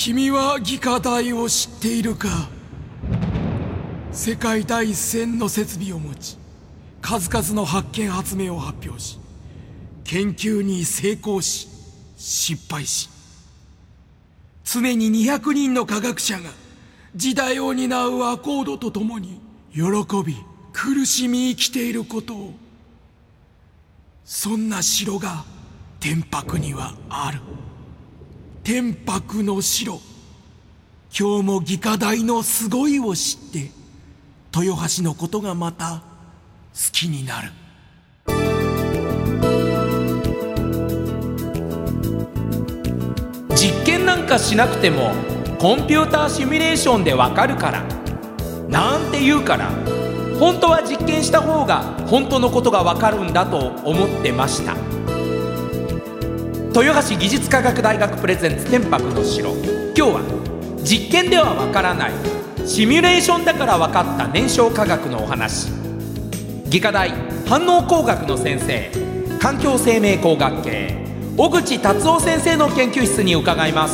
君は技科大を知っているか。世界第一線の設備を持ち、数々の発見発明を発表し、研究に成功し失敗し、常に200人の科学者が時代を担うアコードとともに喜び苦しみ生きていることを。そんな城が天白にはある。天白の城。今日も技科大のすごいを知って豊橋のことがまた好きになる。 実験なんかしなくてもコンピューターシミュレーションでわかるからなんて言うから、本当は実験した方が本当のことがわかるんだと思ってました。豊橋技術科学大学プレゼンツ天白の城。今日は実験ではわからないシミュレーションだからわかった燃焼科学のお話。技科大反応工学の先生、環境生命工学系小口達夫先生の研究室に伺います。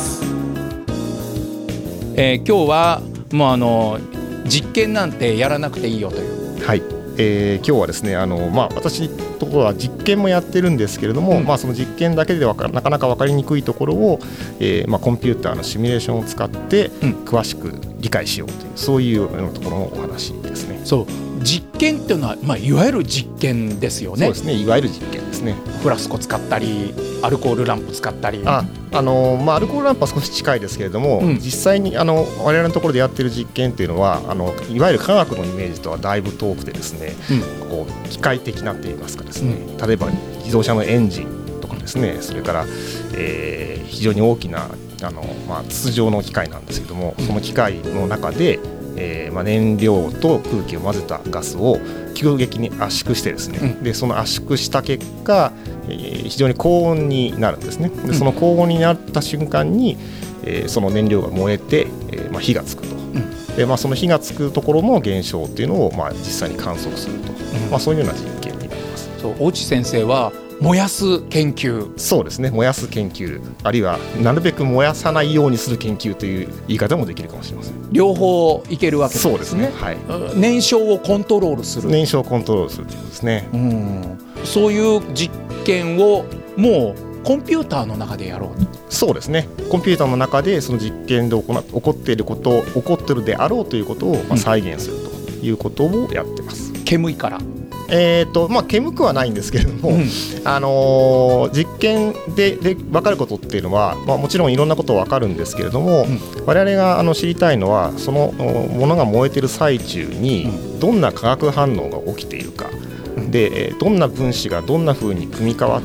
今日はもう実験なんてやらなくていいよという。 はい、今日はですね私のところは実験もやってるんですけれども、その実験だけではなかなか分かりにくいところを、コンピューターのシミュレーションを使って詳しく理解しようという、そういうようなところのお話ですね。 そう、実験っていうのは、いわゆる実験ですよね。 そうですね、いわゆる実験ですね。 フラスコ使ったりアルコールランプ使ったり、 アルコールランプは少し近いですけれども、実際に我々のところでやっている実験っていうのはいわゆる科学のイメージとはだいぶ遠くてですね、こう機械的なって言いますかですね、例えば自動車のエンジンとかですね、それから、非常に大きな筒状の機械なんですけども、その機械の中で燃料と空気を混ぜたガスを急激に圧縮してですね、でその圧縮した結果、非常に高温になるんですね。でその高温になった瞬間に、その燃料が燃えて、火がつくと、でその火がつくところの現象っていうのを、実際に観測すると、そういうような実験になります。 そう、大内先生は燃やす研究。 そうですね、燃やす研究、あるいはなるべく燃やさないようにする研究という言い方もできるかもしれません。 両方いけるわけですね。 そうですね、はい、 燃焼をコントロールする。 燃焼をコントロールするということですね。 そういう実験をもうコンピューターの中でやろうと。 そうですね、コンピューターの中でその実験で起こっていること、起こっているであろうということを再現するということをやってます。 煙いから煙くはないんですけれども、実験で分かることっていうのは、もちろんいろんなこと分かるんですけれども、我々が知りたいのはそのものが燃えている最中にどんな化学反応が起きているか、でどんな分子がどんな風に組み替わって、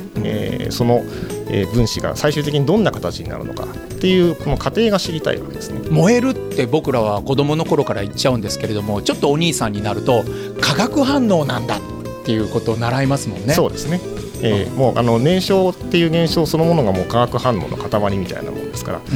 その分子が最終的にどんな形になるのかっていうこの過程が知りたいわけですね。 燃えるって僕らは子供の頃から言っちゃうんですけれども、ちょっとお兄さんになると化学反応なんだっていうことを習いますもんね。 そうですね、もう燃焼っていう現象そのものがもう化学反応の塊みたいなものですから、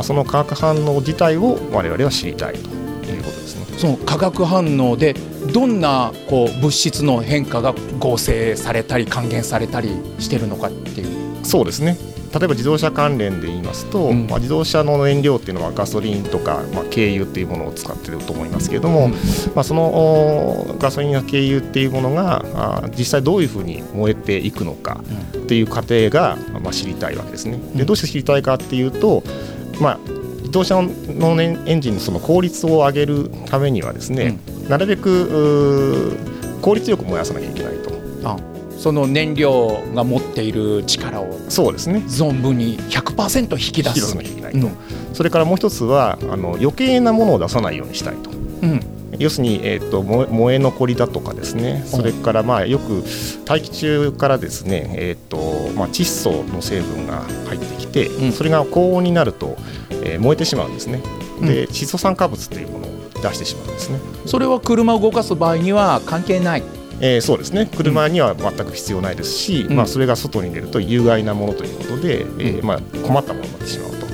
その化学反応自体を我々は知りたいということですね。 その化学反応でどんな物質の変化が合成されたり還元されたりしてるのかっていう。 そうですね、例えば自動車関連で言いますと、自動車の燃料っていうのはガソリンとか、軽油っていうものを使っていると思いますけれども、そのガソリンや軽油っていうものが実際どういうふうに燃えていくのかっていう過程が、知りたいわけですね。でどうして知りたいかっていうと、自動車のエンジンのその効率を上げるためにはですね、なるべく効率よく燃やさなきゃいけないと。 その燃料が持っている力をそうですね、 存分に 100% 引き出す。 なきゃいけないと、それからもう一つは余計なものを出さないようにしたいと、要するに、燃え残りだとかですね、それからよく大気中からですね、窒素の成分が入ってきて、それが高温になると、燃えてしまうんですね。で窒素酸化物というものを出してしまうんですね。 それは車を動かす場合には関係ない。 そうですね、車には全く必要ないですし、それが外に出ると有害なものということで、困ったものになってしまうと。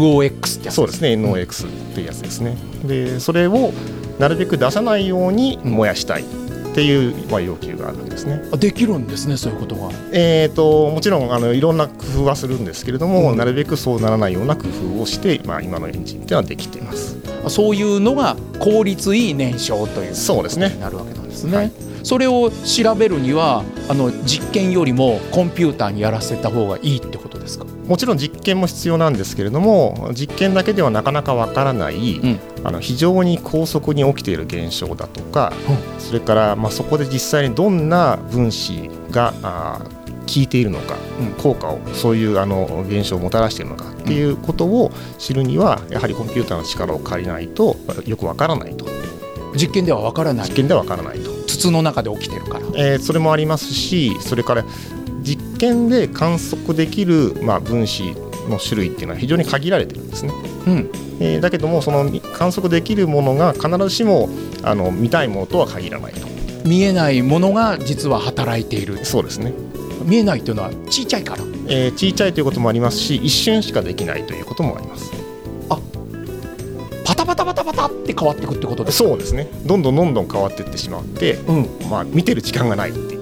NOx ってやつ。 そうですね、NOx っていうやつですね。でそれをなるべく出さないように燃やしたいっっていう要求があるわけですね。 できるんですね、そういうことが。 もちろんいろんな工夫はするんですけれども、なるべくそうならないような工夫をして、今のエンジンっていうのはできています。 そういうのが効率いい燃焼ということになるわけなんですね。はい、それを調べるには実験よりもコンピューターにやらせた方がいいってことですか？ もちろん実験も必要なんですけれども、実験だけではなかなかわからない、非常に高速に起きている現象だとか、それから、そこで実際にどんな分子が効いているのか、効果をそういう現象をもたらしているのかっていうことを知るには、やはりコンピューターの力を借りないとよくわからないと。 実験ではわからない。 実験ではわからないと。 筒の中で起きてるから。 それもありますし、それから実験で観測できる、分子の種類っていうのは非常に限られてるんですね。だけどもその観測できるものが必ずしも見たいものとは限らないと。 見えないものが実は働いている。 そうですね。 見えないというのは小さいから、 小さいということもありますし、一瞬しかできないということもあります。 パタパタパタパタって変わっていくってことですか？ そうですね。どんどん変わっていってしまって、見てる時間がないっていう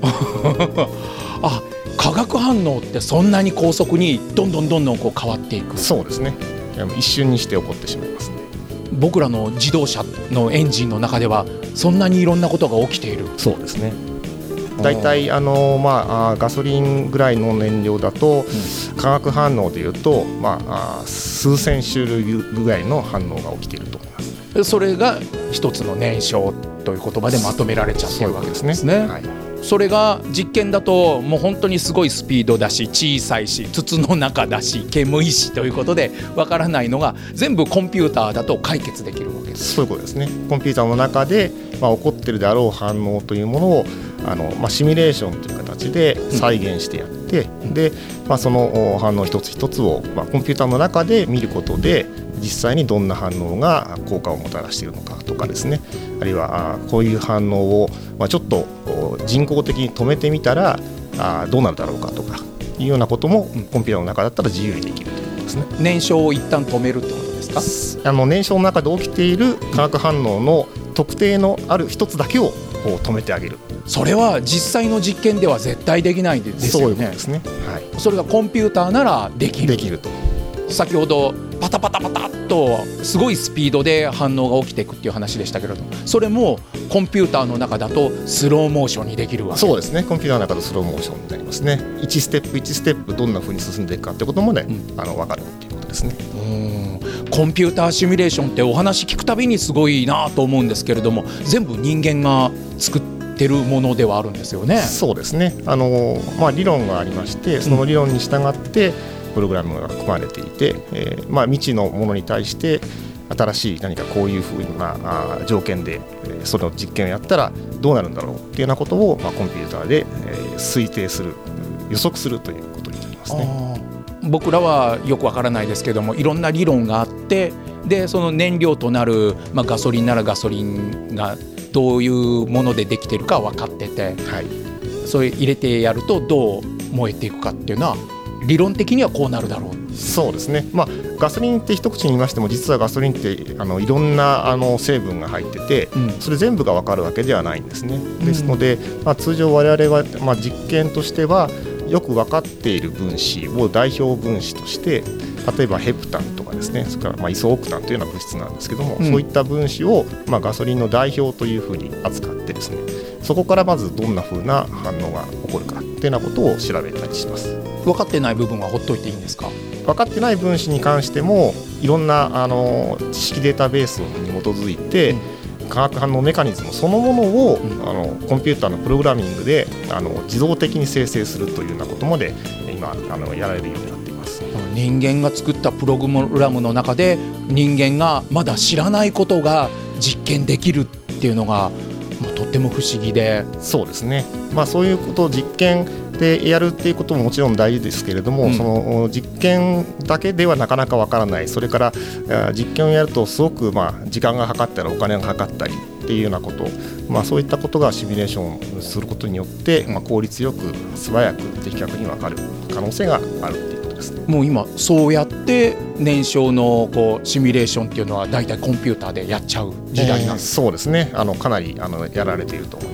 化学反応ってそんなに高速にどんどんこう変わっていく。 そうですね。一瞬にして起こってしまいますね。 僕らの自動車のエンジンの中ではそんなにいろんなことが起きている。 そうですね。だいたいガソリンぐらいの燃料だと、化学反応でいうと、数千種類ぐらいの反応が起きていると思います。 それが一つの燃焼という言葉でまとめられちゃってるわけですね。そういうことですね。それが実験だともう本当にすごいスピードだし、小さいし、筒の中だし、煙いしということでわからないのが全部コンピューターだと解決できるわけです。 そういうことですね。コンピューターの中で、起こっているであろう反応というものをシミュレーションという形で再現してやって、でその反応一つ一つを、コンピューターの中で見ることで実際にどんな反応が効果をもたらしているのかとかですね、あるいはこういう反応を、ちょっと人工的に止めてみたらどうなるだろうかとかいうようなことも、コンピューターの中だったら自由にできるということですね。 燃焼を一旦止めるってことですか？ 燃焼の中で起きている化学反応の特定のある一つだけを止めてあげる。 それは実際の実験では絶対できないですよね。 そういうことですね。 それがコンピューターならできると。 先ほどパタパタパタっとすごいスピードで反応が起きていくっていう話でしたけれども、それもコンピューターの中だとスローモーションにできるわけ。 そうですね。コンピューターの中でスローモーションになりますね。1ステップ1ステップどんな風に進んでいくかってこともね、分かるっていうことですね。 コンピューターシミュレーションってお話聞くたびにすごいなと思うんですけれども、全部人間が作ってるものではあるんですよね。 そうですね。理論がありまして、その理論に従ってプログラムが組まれていて、未知のものに対して新しい何かこういうふうな条件でその実験をやったらどうなるんだろうっていうようなことを、コンピューターで推定する、予測するということになりますね。 僕らはよくわからないですけども、いろんな理論があって、でその燃料となる、ガソリンならガソリンがどういうものでできているか分かってて、それ入れてやるとどう燃えていくかっていうのは理論的にはこうなるだろう。 そうですね。ガソリンって一口に言いましても、実はガソリンっていろんな成分が入ってて、それ全部が分かるわけではないんですね。ですので、通常我々は、実験としてはよく分かっている分子を代表分子として、例えばヘプタンとかですね、それからイソオクタンというような物質なんですけども、そういった分子を、ガソリンの代表というふうに扱ってですね、そこからまずどんなふうな反応が起こるかというようなことを調べたりします。 分かってない部分はほっといていいんですか？ 分かってない分子に関してもいろんな知識データベースに基づいて、化学反応メカニズムそのものを、コンピューターのプログラミングで自動的に生成するというようなことまで今やられるようになっています。 人間が作ったプログラムの中で人間がまだ知らないことが実験できるっていうのがとっても不思議で。 そうですね。そういうことを実験でやるっていうことももちろん大事ですけれども、その実験だけではなかなかわからない。それから実験をやるとすごく時間がかかったりお金がかかったりっていうようなこと、そういったことがシミュレーションすることによって、効率よく素早く的確に分かる可能性があるっていうことですね。 もう今そうやって燃焼のシミュレーションっていうのはだいたいコンピューターでやっちゃう時代なんです。 そうですね。かなりやられていると思います。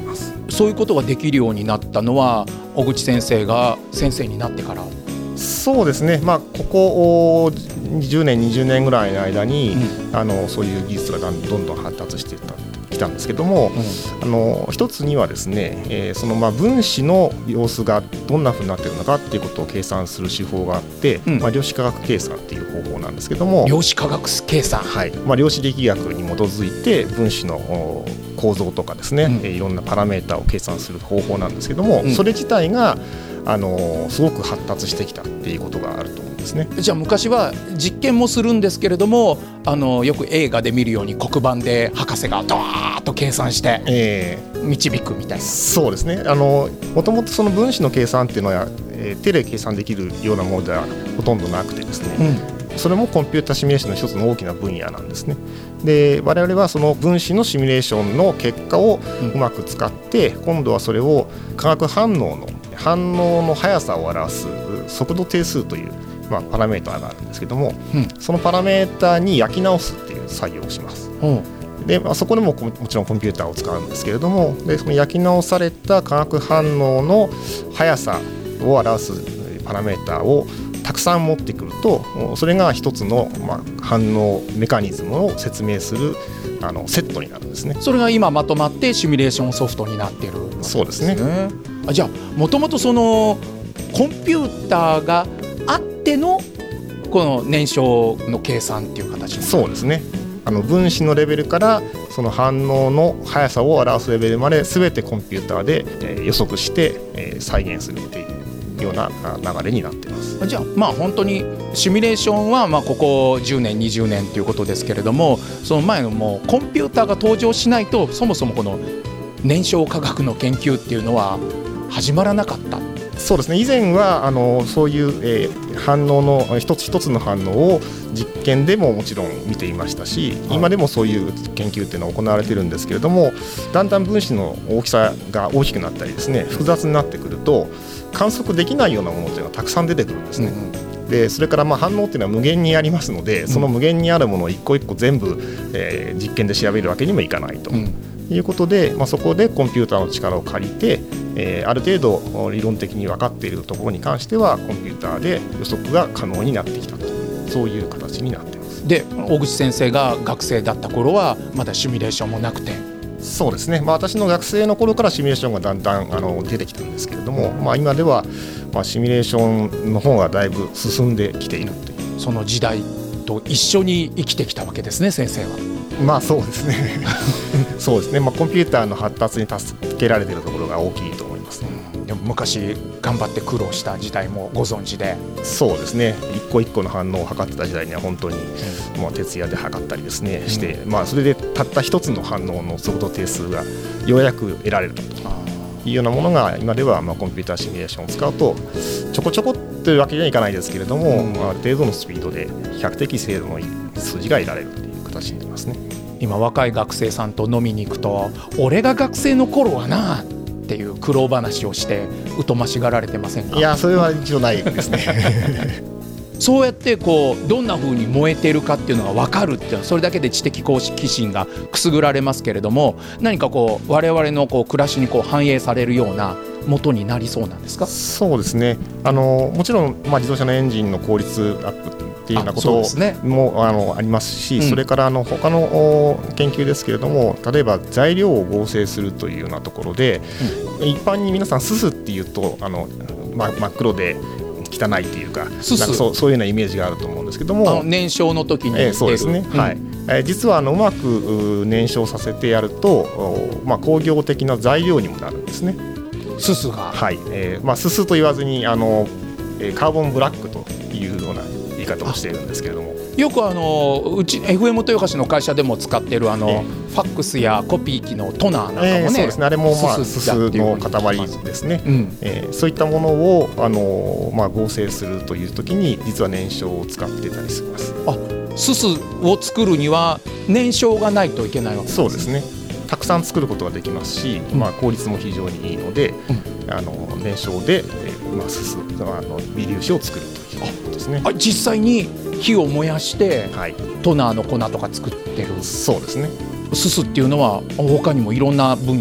そういうことができるようになったのは小口先生が先生になってから？ そうですね、ここ10年20年ぐらいの間に、そういう技術がどんどん発達してきたんですけども、一つにはですね、その分子の様子がどんなふうになっているのかっていうことを計算する手法があって、量子化学計算っていう方法なんですけども、 量子化学計算、 量子力学に基づいて分子の構造とかですね、いろんなパラメータを計算する方法なんですけども、それ自体がすごく発達してきたっていうことがあると思うんですね。 じゃあ昔は実験もするんですけれども、よく映画で見るように黒板で博士がドワーッと計算して導くみたいな、 そうですね。もともとその分子の計算っていうのは、手で計算できるようなものではほとんどなくてですね、それもコンピュータシミュレーションの一つの大きな分野なんですね。で、我々はその分子のシミュレーションの結果をうまく使って、今度はそれを化学反応の速さを表す速度定数という、パラメーターがあるんですけども、そのパラメーターに焼き直すっていう作業をします。で、そこでももちろんコンピューターを使うんですけれども、でその焼き直された化学反応の速さを表すパラメーターをたくさん持ってくると、それが一つの、反応メカニズムを説明するセットになるんですね。 それが今まとまってシミュレーションソフトになっているわけですね。 そうですね。 じゃあもともとそのコンピューターがあってのこの燃焼の計算っていう形。 そうですね。分子のレベルからその反応の速さを表すレベルまで全てコンピューターで予測して再現するっていうような流れになっています。 じゃあ本当にシミュレーションはここ10年20年ということですけれども、その前のもうコンピューターが登場しないとそもそもこの燃焼化学の研究っていうのは始まらなかった。 そうですね。以前はそういう、反応の一つ一つの反応を実験でももちろん見ていましたし、今でもそういう研究っていうのは行われているんですけれども、だんだん分子の大きさが大きくなったりですね、複雑になってくると観測できないようなものというのがたくさん出てくるんですね。でそれから反応っていうのは無限にありますので、その無限にあるものを一個一個全部、実験で調べるわけにもいかないと、いうことで、そこでコンピューターの力を借りて、ある程度理論的に分かっているところに関してはコンピューターで予測が可能になってきたと、そういう形になっています。 で、大口先生が学生だった頃はまだシミュレーションもなくて。 そうですね。私の学生の頃からシミュレーションがだんだん出てきたんですけれども、今ではシミュレーションの方がだいぶ進んできているという、 その時代と一緒に生きてきたわけですね、先生は。 そうですねそうですね。コンピューターの発達に助けられているところが大きいと思います。 でも昔頑張って苦労した時代もご存知で。 そうですね。一個一個の反応を測ってた時代には本当に、徹夜で測ったりですねして、それでたった一つの反応の速度定数がようやく得られるというようなものが、今ではコンピューターシミュレーションを使うとちょこちょこっていうわけにはいかないですけれども、ある程度のスピードで比較的精度のいい数字が得られるという形になりますね。 今若い学生さんと飲みに行くと、俺が学生の頃はなっていう苦労話をして疎ましがられてませんか？ いや、それは一応ないですねそうやってどんな風に燃えているかっていうのが分かるっていうのは、それだけで知的好奇心がくすぐられますけれども、何か我々の暮らしに反映されるような元になりそうなんですか？ そうですね。もちろん、自動車のエンジンの効率アップっていうようなことも ありますし、それから他の研究ですけれども、例えば材料を合成するというようなところで、一般に皆さんすすっていうと真っ黒で汚いっていうか、そういうようなイメージがあると思うんですけども、 燃焼の時に出る、 そうですね、実はうまく燃焼させてやると、工業的な材料にもなるんですね。 すすが、 すすと言わずにカーボンブラックというような言い方をしているんですけれども、 よくうち FM 豊橋の会社でも使っているファックスやコピー機のトナーなんかもね、 そうですね、あれもすすの塊ですね、そういったものを合成するというときに実は燃焼を使ってたりします。 すすを作るには燃焼がないといけないわけですね。 そうですね。たくさん作ることができますし、効率も非常にいいので、燃焼ですす微粒子を作るということですね。 実際に火を燃やして、トナーの粉とか作ってる。 そうですね。 すすっていうのは他にもいろんな分野に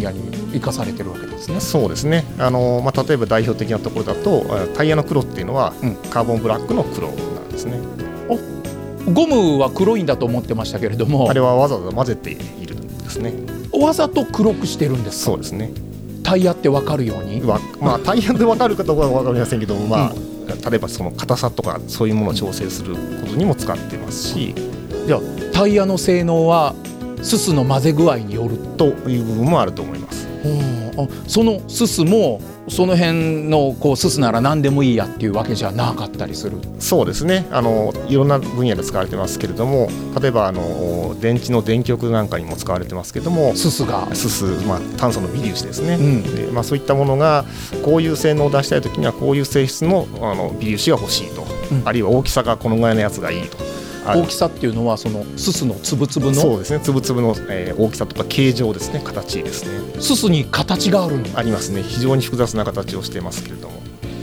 生かされてるわけですね。 そうですね。例えば代表的なところだとタイヤの黒っていうのは、カーボンブラックの黒なんですね。 ゴムは黒いんだと思ってましたけれども、 あれはわざわざ混ぜているんですね。 わざと黒くしてるんですか？ そうですね。 タイヤって分かるように、 タイヤで分かるかどうかは分かりませんけども、例えばその硬さとかそういうものを調整することにも使ってますし、 じゃあタイヤの性能はすすの混ぜ具合によるという部分もあると思います。 そのすすもその辺のすすなら何でもいいやっていうわけじゃなかったりする？そうですね。 いろんな分野で使われてますけれども、例えば電池の電極なんかにも使われてますけれども、 すす、 炭素の微粒子ですね、でそういったものがこういう性能を出したいときにはこういう性質の微粒子が欲しいと、あるいは大きさがこのぐらいのやつがいいと。 大きさっていうのはそのすすのつぶつぶの、 そうですね、つぶつぶの、大きさとか形状ですね、形ですね。 すすに形があるの？ ありますね。非常に複雑な形をしていますけれども。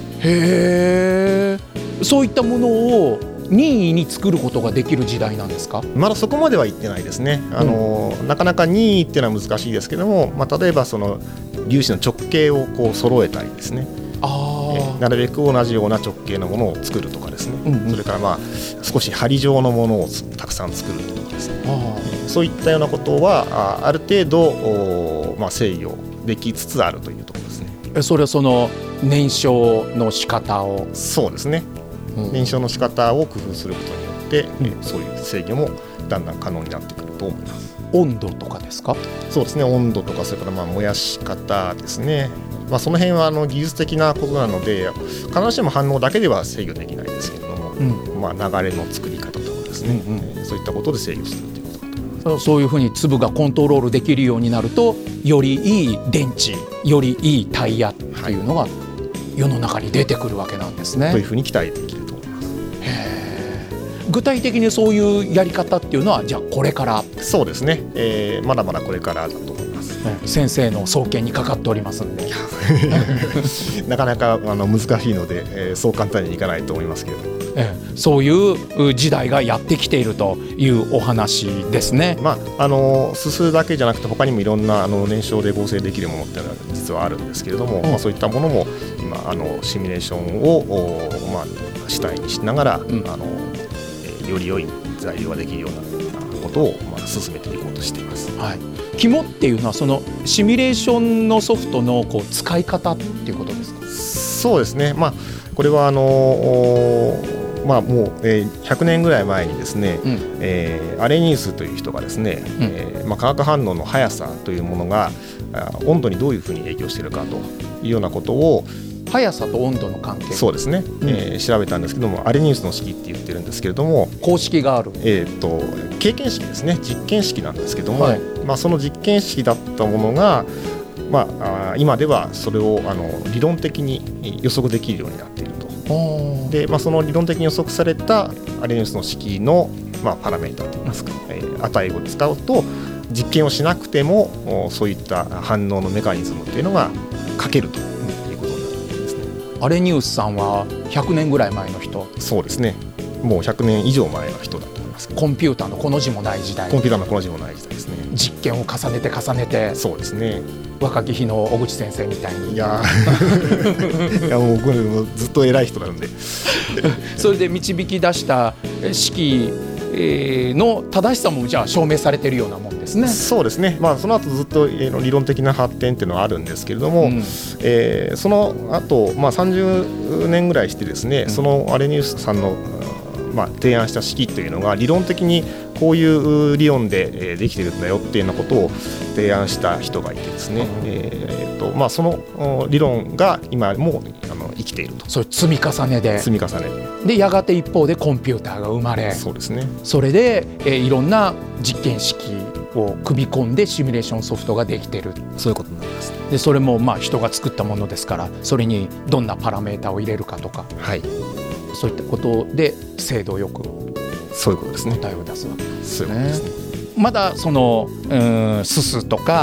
へえ。そういったものを任意に作ることができる時代なんですか？ まだそこまでは言ってないですね。なかなか任意っていうのは難しいですけども、例えばその粒子の直径を揃えたりですね、なるべく同じような直径のものを作るとかですね、それから少し針状のものをたくさん作るとかですね、そういったようなことはある程度制御できつつあるというところですね。 それはその燃焼の仕方を？ そうですね、燃焼の仕方を工夫することによって、そういう制御もだんだん可能になってくると思います。 温度とかですか？ そうですね、温度とか、それから燃やし方ですね。その辺は技術的なことなので、必ずしも反応だけでは制御できないですけれども、流れの作り方とかですね、そういったことで制御するということだと思います。 そういうふうに粒がコントロールできるようになると、よりいい電池、よりいいタイヤっていうのが世の中に出てくるわけなんですね。 というふうに期待できると思います。 具体的にそういうやり方っていうのは、じゃあこれから？ そうですね、まだまだこれからだと思います。 先生の双肩にかかっておりますんでなかなか難しいので、そう簡単にいかないと思いますけれども、 そういう時代がやってきているというお話ですね。 すすだけじゃなくて他にもいろんな燃焼で合成できるものっていうのは実はあるんですけれども、そういったものも今シミュレーションを、主体にしながら、より良い材料ができるようなことを進めていこうとしています。 肝っていうのはそのシミュレーションのソフトの使い方っていうことですか？ そうですね、これはもう100年ぐらい前にですね、アレニウスという人がですね、化学反応の速さというものが温度にどういうふうに影響しているかというようなことを、 速さと温度の関係、 そうですね、調べたんですけども、アレニウスの式って言ってるんですけれども、 公式がある、 経験式ですね、実験式なんですけども、その実験式だったものが、今ではそれを理論的に予測できるようになっていると。で、その理論的に予測されたアレニウスの式の、パラメータといいますか、値を使うと実験をしなくてもそういった反応のメカニズムっていうのが書けるということになるんですね。 アレニウスさんは100年ぐらい前の人？ そうですね、もう100年以上前の人だと思います。 コンピューターのこの字もない時代、 コンピューターのこの字もない時代ですね。 実験を重ねて、 そうですね、 若き日の小口先生みたいに。 いやもう僕もずっと偉い人なんでそれで導き出した式の正しさもじゃあ証明されているようなもんですね。 そうですね、その後ずっと理論的な発展っていうのはあるんですけれども、その後、30年ぐらいしてですね、そのアレニウスさんの提案した式というのが理論的にこういう理論でできているんだよっていうようなことを提案した人がいてですね、その理論が今も生きていると。 それ積み重ねでやがて一方でコンピューターが生まれ、 そうですね、 それで、いろんな実験式を組み込んでシミュレーションソフトができている。 そういうことになります。 でそれも人が作ったものですから、それにどんなパラメータを入れるかとか、そういったことで精度よくそういうことですね、 答えを出すわけですね。 そういうことですね。 まだそのすすとか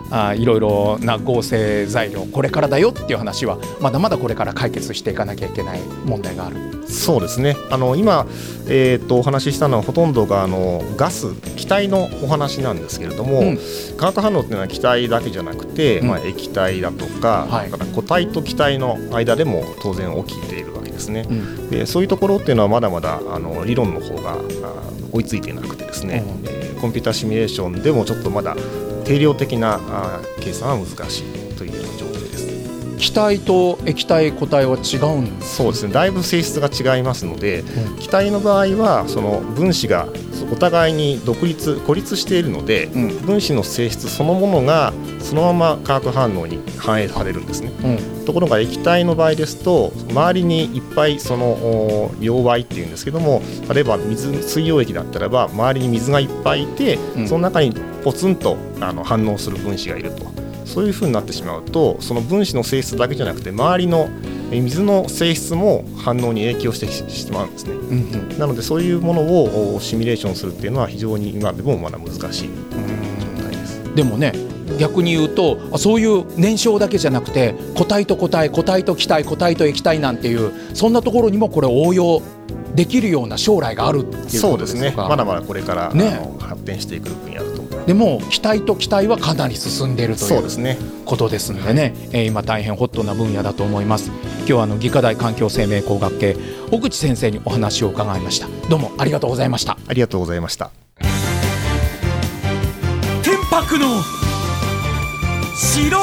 いろいろな合成材料これからだよっていう話はまだまだこれから解決していかなきゃいけない問題がある。 そうですね。今、お話ししたのはほとんどがガス気体のお話なんですけれども、化学反応っていうのは気体だけじゃなくて、液体だとか、だから固体と気体の間でも当然起きているわけですね。でそういうところっていうのはまだまだ理論の方が追いついていなくてですね、コンピュータシミュレーションでもちょっとまだ定量的な計算は難しいというような状況です。 気体と液体固体は違うんですか？ そうですね。だいぶ性質が違いますので、気体の場合はその分子がお互いに孤立しているので、分子の性質そのものがそのまま化学反応に反映されるんですね。ところが液体の場合ですと周りにいっぱいその溶媒っていうんですけども、例えば水溶液だったらば周りに水がいっぱいいて、その中にポツンと反応する分子がいると。そういう風になってしまうとその分子の性質だけじゃなくて周りの水の性質も反応に影響してしまうんですね。なのでそういうものをシミュレーションするっていうのは非常に今でもまだ難しい状態です。 でもね、逆に言うとそういう燃焼だけじゃなくて固体と固体、固体と気体、固体と液体なんていうそんなところにもこれ応用できるような将来があるっていうことですか？ そうですね。まだまだこれから、発展していく分野だと思います。 でも気体と気体はかなり進んでいるということですのでね、今大変ホットな分野だと思います。今日は技科大環境生命工学系小口先生にお話を伺いました。どうもありがとうございました。 ありがとうございました。 天白の城。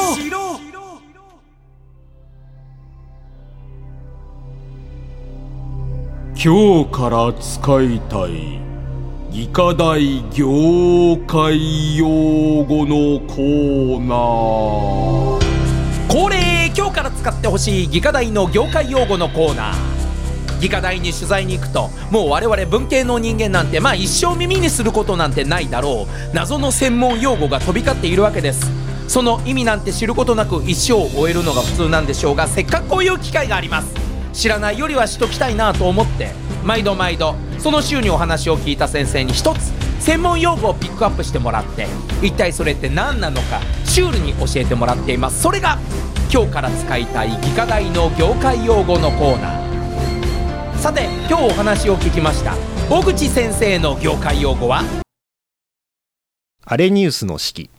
今日から使いたい技科大業界用語のコーナー。 恒例、今日から使ってほしい技科大の業界用語のコーナー。技科大に取材に行くともう我々文系の人間なんて一生耳にすることなんてないだろう謎の専門用語が飛び交っているわけです。その意味なんて知ることなく一生を終えるのが普通なんでしょうが、せっかくこういう機会があります。知らないよりはしときたいなと思って毎度その週にお話を聞いた先生に一つ専門用語をピックアップしてもらって、一体それって何なのかシュールに教えてもらっています。それが今日から使いたい技科大の業界用語のコーナー。さて今日お話を聞きました小口先生の業界用語はアレニウスの式。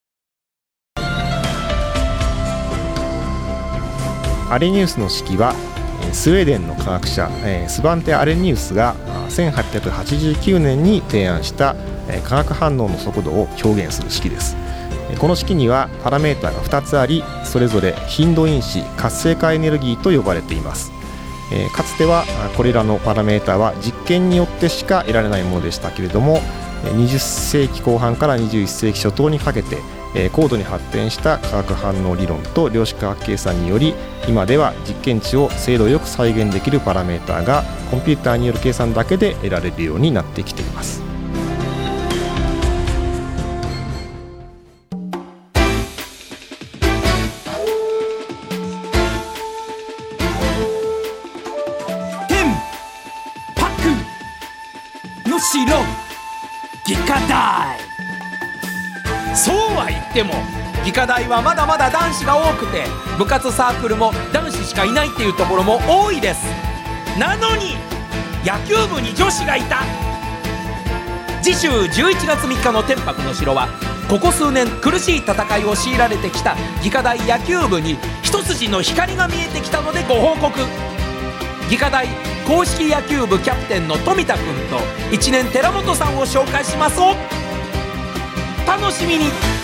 アレニウスの式はスウェーデンの科学者スバンテ・アレニウスが1889年に提案した化学反応の速度を表現する式です。この式にはパラメータが2つあり、それぞれ頻度因子、活性化エネルギーと呼ばれています。かつてはこれらのパラメータは実験によってしか得られないものでしたけれども、20世紀後半から21世紀初頭にかけて高度に発展した化学反応理論と量子化学計算により、今では実験値を精度よく再現できるパラメータがコンピューターによる計算だけで得られるようになってきています。 天白の城技科大。 そうは言っても技科大はまだまだ男子が多くて、部活サークルも男子しかいないっていうところも多いです。なのに野球部に女子がいた。次週11月3日の天白の城はここ数年苦しい戦いを強いられてきた技科大野球部に一筋の光が見えてきたのでご報告。技科大公式野球部キャプテンの富田君と1年寺本さんを紹介します。お楽しみに。